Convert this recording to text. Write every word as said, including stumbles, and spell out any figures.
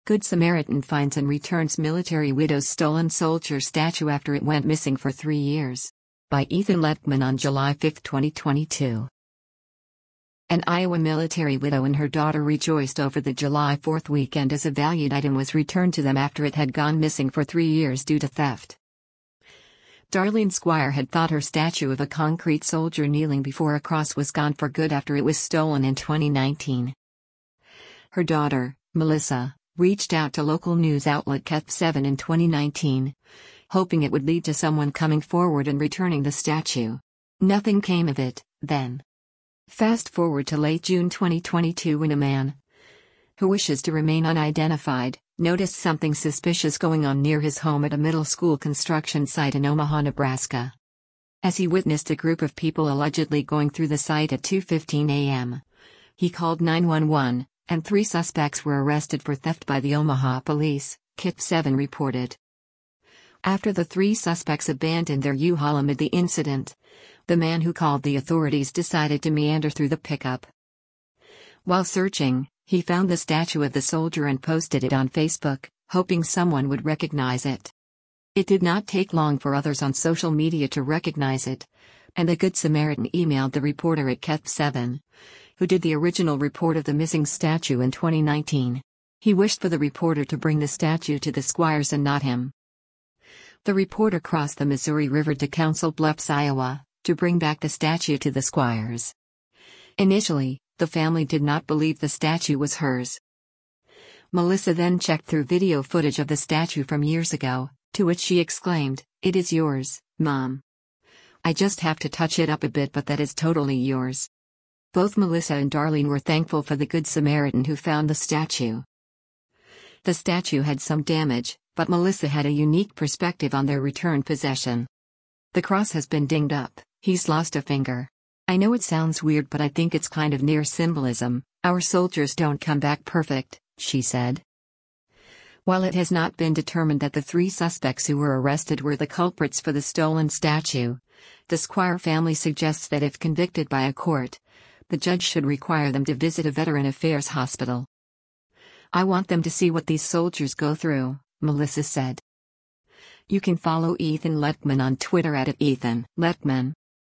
Good Samaritan finds and returns military widow's stolen soldier statue after it went missing for three years. By Ethan Lettman on July fifth, twenty twenty-two. An Iowa military widow and her daughter rejoiced over the July fourth weekend as a valued item was returned to them after it had gone missing for three years due to theft. Darlene Squire had thought her statue of a concrete soldier kneeling before a cross was gone for good after it was stolen in twenty nineteen. Her daughter, Melissa, reached out to local news outlet K F seven in twenty nineteen, hoping it would lead to someone coming forward and returning the statue. Nothing came of it, then. Fast forward to late June twenty twenty-two when a man, who wishes to remain unidentified, noticed something suspicious going on near his home at a middle school construction site in Omaha, Nebraska. As he witnessed a group of people allegedly going through the site at two fifteen a m, he called nine one one, and three suspects were arrested for theft by the Omaha police, K F seven reported. After the three suspects abandoned their U-Haul amid the incident, the man who called the authorities decided to meander through the pickup. While searching, he found the statue of the soldier and posted it on Facebook, hoping someone would recognize it. It did not take long for others on social media to recognize it, and the Good Samaritan emailed the reporter at K F seven, who did the original report of the missing statue in twenty nineteen. He wished for the reporter to bring the statue to the Squires and not him. The reporter crossed the Missouri River to Council Bluffs, Iowa, to bring back the statue to the Squires. Initially, the family did not believe the statue was hers. Melissa then checked through video footage of the statue from years ago, to which she exclaimed, "It is yours, Mom. I just have to touch it up a bit, but that is totally yours." Both Melissa and Darlene were thankful for the Good Samaritan who found the statue. The statue had some damage, but Melissa had a unique perspective on their returned possession. "The cross has been dinged up, he's lost a finger. I know it sounds weird, but I think it's kind of near symbolism. Our soldiers don't come back perfect," she said. While it has not been determined that the three suspects who were arrested were the culprits for the stolen statue, the Squire family suggests that if convicted by a court, the judge should require them to visit a Veteran Affairs hospital. "I want them to see what these soldiers go through," Melissa said. You can follow Ethan Lettman on Twitter at Ethan Lettman.